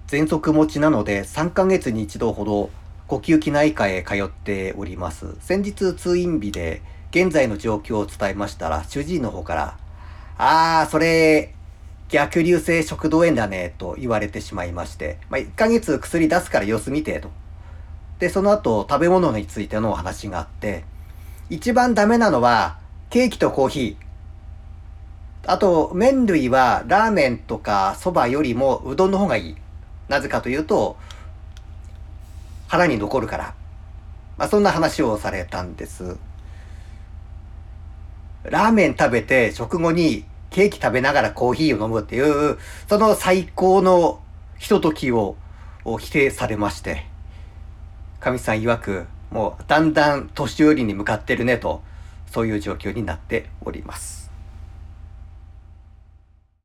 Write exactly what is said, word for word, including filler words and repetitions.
喘息持ちなのでさんかげつに一度ほど呼吸器内科へ通っております。先日通院日で現在の状況を伝えましたら、主治医の方から、あー、それ、逆流性食道炎だね、と言われてしまいまして、まあ、いっかげつ薬出すから様子見て、と。で、その後、食べ物についてのお話があって、一番ダメなのは、ケーキとコーヒー。あと、麺類はラーメンとか蕎麦よりもうどんの方がいい。なぜかというと、腹に残るから。まあ、そんな話をされたんです。ラーメン食べて食後にケーキ食べながらコーヒーを飲むっていう、その最高のひとときを否定されまして、かみさん曰く、もうだんだん年寄りに向かってるねと、そういう状況になっております。